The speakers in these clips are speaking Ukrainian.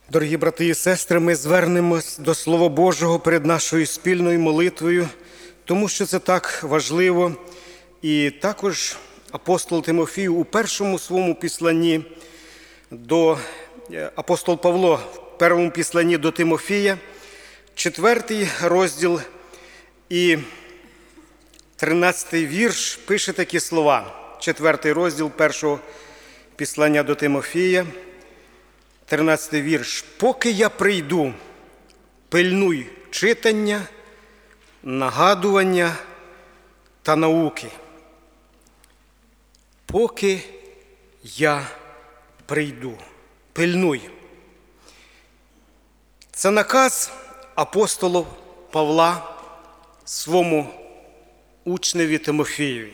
Дорогі брати і сестри, ми звернемось до Слова Божого перед нашою спільною молитвою, тому що це так важливо. І також апостол Тимофій у першому своєму післанні апостол Павло в першому післанні до Тимофія, 4 розділ і 13 вірш пише такі слова. 4 розділ першого післання до Тимофія, 13 вірш. «Поки я прийду, пильнуй читання, нагадування та науки». Поки я прийду, пильнуй. Це наказ апостола Павла своєму учневі Тимофієві.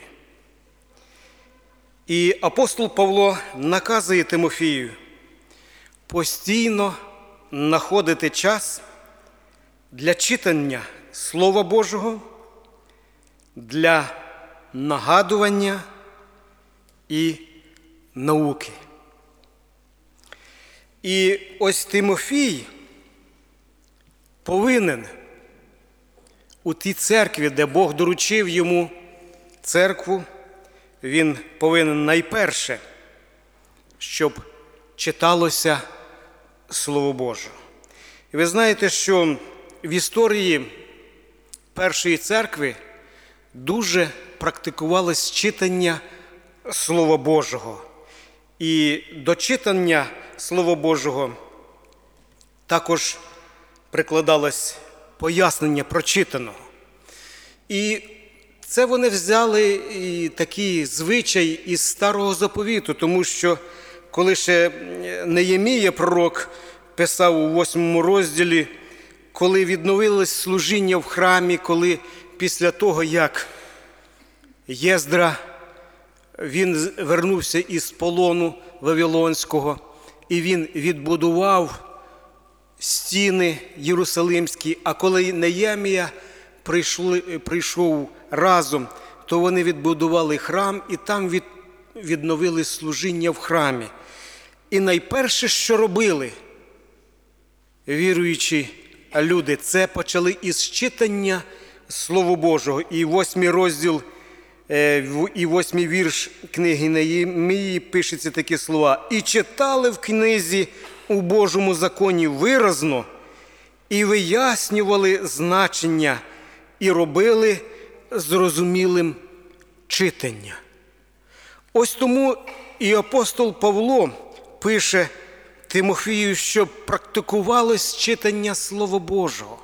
І апостол Павло наказує Тимофію постійно знаходити час для читання Слова Божого, для нагадування і науки. І ось Тимофій повинен у тій церкві, де Бог доручив йому церкву, він повинен найперше, щоб читалося Слово Боже. І ви знаєте, що в історії першої церкви дуже практикувалось читання Слова Божого. І до читання Слова Божого також прикладалось пояснення прочитаного. І це вони взяли і такий звичай із Старого Заповіту, тому що коли ще Неємія пророк писав у 8 розділі, коли відновилось служіння в храмі, коли після того, як Єздра, він вернувся із полону Вавилонського, і він відбудував стіни Єрусалимські, а коли Неємія прийшов разом, то вони відбудували храм і там відновили служіння в храмі. І найперше, що робили віруючі люди, це почали із читання Слова Божого. І 8 розділ, і 8 вірш книги Неємії пишеться такі слова. «І читали в книзі у Божому законі виразно, і вияснювали значення, і робили зрозумілим читання». Ось тому і апостол Павло пише Тимофію, щоб практикувалось читання Слова Божого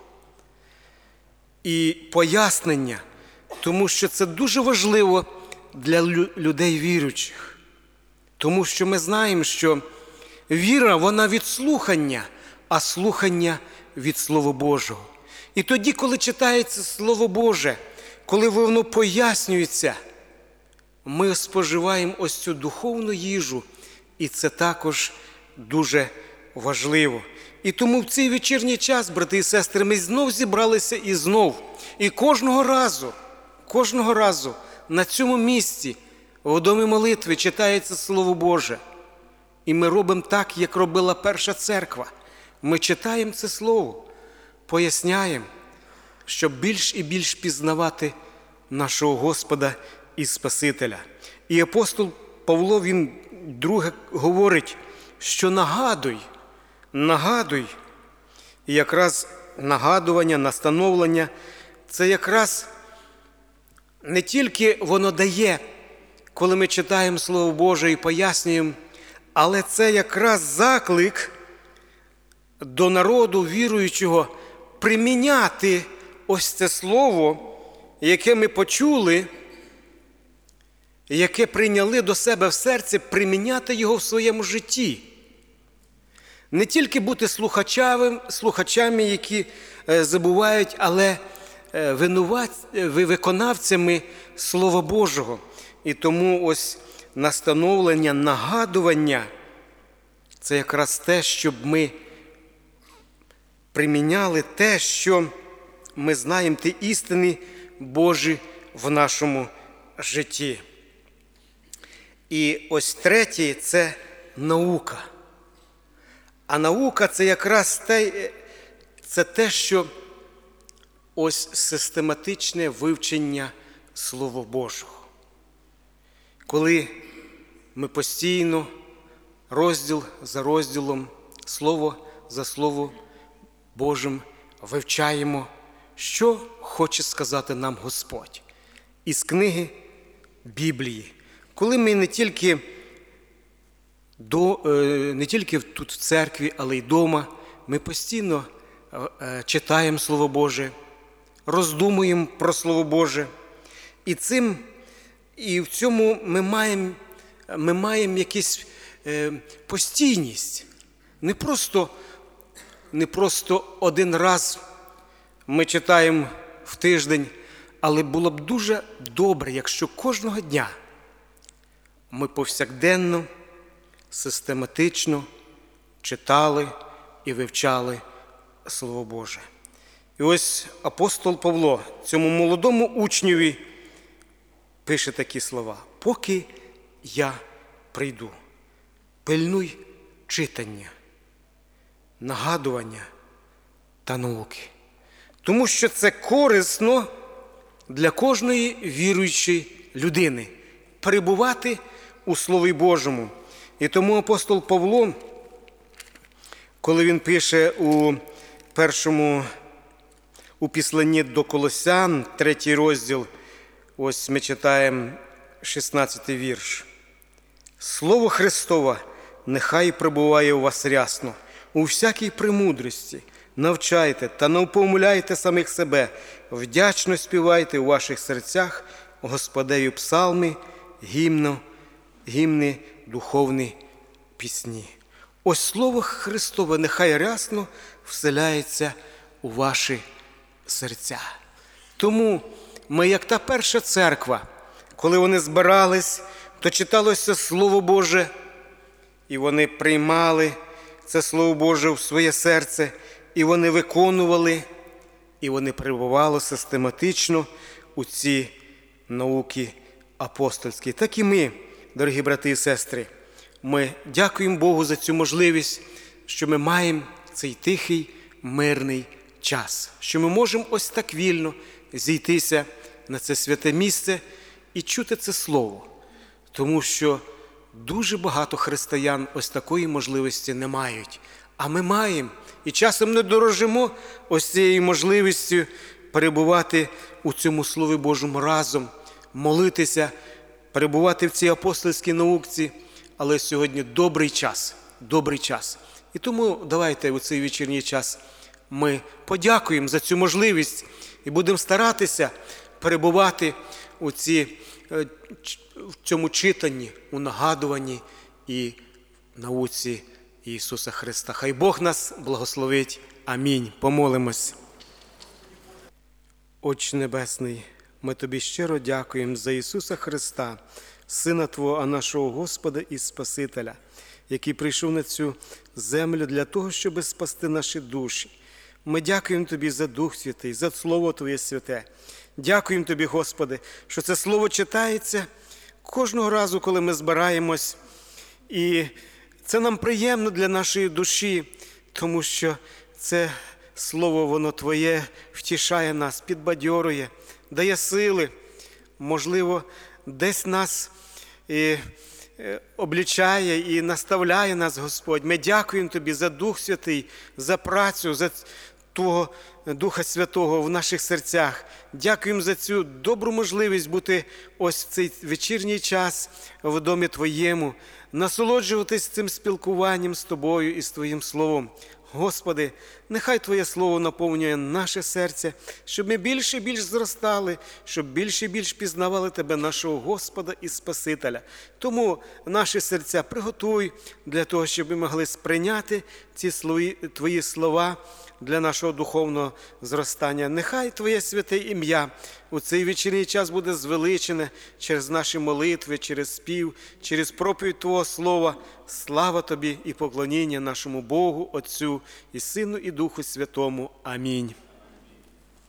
і пояснення, тому що це дуже важливо для людей віруючих. Тому що ми знаємо, що віра, вона від слухання, а слухання від Слова Божого. І тоді, коли читається Слово Боже, коли воно пояснюється, ми споживаємо ось цю духовну їжу, і це також дуже важливо. І тому в цей вечірній час, брати і сестри, ми знов зібралися і знов. І кожного разу на цьому місці, в домі молитви, читається Слово Боже. І ми робимо так, як робила перша церква. Ми читаємо це Слово, поясняємо, щоб більш і більш пізнавати нашого Господа і Спасителя. І апостол Павло, він друге говорить, що нагадуй. І якраз нагадування, настановлення, це якраз не тільки воно дає, коли ми читаємо Слово Боже і пояснюємо, але це якраз заклик до народу віруючого приміняти ось це Слово, яке ми почули, яке прийняли до себе в серце, приміняти його в своєму житті. Не тільки бути слухачами, які забувають, але виконавцями Слова Божого. І тому ось настановлення, нагадування – це якраз те, щоб ми приміняли те, що ми знаємо, ті істини Божі в нашому житті. І ось третє – це наука. А наука – це якраз те, що ось систематичне вивчення Слова Божого. Коли ми постійно, розділ за розділом, слово за словом Божим вивчаємо, що хоче сказати нам Господь із книги Біблії. Коли ми не тільки тут в церкві, але й вдома, ми постійно читаємо Слово Боже, роздумуємо про Слово Боже. І в цьому ми маємо якусь постійність. Не просто один раз ми читаємо в тиждень, але було б дуже добре, якщо кожного дня ми повсякденно, систематично читали і вивчали Слово Боже. І ось апостол Павло цьому молодому учневі пише такі слова: «Поки я прийду, пильнуй читання, нагадування та науки». Тому що це корисно для кожної віруючої людини перебувати у Слові Божому. І тому апостол Павло, коли він пише у післанні до Колосян, 3 розділ, ось ми читаємо 16-й вірш. «Слово Христове нехай пребуває у вас рясно, у всякій премудрості, навчайте та навпомиляйте самих себе, вдячно співайте у ваших серцях Господеві псалми, гімни, духовні пісні». Ось Слово Христове нехай рясно вселяється у ваші серця. Тому ми, як та перша церква, коли вони збирались, то читалося Слово Боже, і вони приймали це Слово Боже в своє серце, і вони виконували, і вони перебували систематично у ці науки апостольські. Так і ми, дорогі брати і сестри, ми дякуємо Богу за цю можливість, що ми маємо цей тихий, мирний час, що ми можемо ось так вільно зійтися на це святе місце і чути це слово. Тому що дуже багато християн ось такої можливості не мають. А ми маємо. І часом не дорожимо ось цією можливістю перебувати у цьому Слові Божому разом, молитися, перебувати в цій апостольській науці. Але сьогодні добрий час. І тому давайте у цей вечірній час ми подякуємо за цю можливість і будемо старатися перебувати в цьому читанні, у нагадуванні і науці Ісуса Христа. Хай Бог нас благословить. Амінь. Помолимось. Отче Небесний, ми Тобі щиро дякуємо за Ісуса Христа, Сина Твого, а нашого Господа і Спасителя, який прийшов на цю землю для того, щоб спасти наші душі. Ми дякуємо Тобі за Дух Святий, за Слово Твоє святе. Дякуємо Тобі, Господи, що це Слово читається кожного разу, коли ми збираємось. І це нам приємно для нашої душі, тому що це Слово, воно Твоє, втішає нас, підбадьорює, дає сили. Можливо, десь нас обличає і наставляє нас, Господь. Ми дякуємо Тобі за Дух Святий, за працю, за Твого Духа Святого в наших серцях. Дякуємо за цю добру можливість бути ось в цей вечірній час в домі Твоєму, насолоджуватись цим спілкуванням з Тобою і з Твоїм Словом. Господи, нехай Твоє Слово наповнює наше серце, щоб ми більше і більш зростали, щоб більше і більш пізнавали Тебе, нашого Господа і Спасителя. Тому наші серця приготуй для того, щоб ми могли сприйняти ці Твої слова для нашого духовного зростання. Нехай Твоє святе ім'я у цей вечірній час буде звеличене через наші молитви, через спів, через проповідь Твого Слова. Слава Тобі і поклоніння нашому Богу, Отцю і Сину і Духу Святому. Амінь.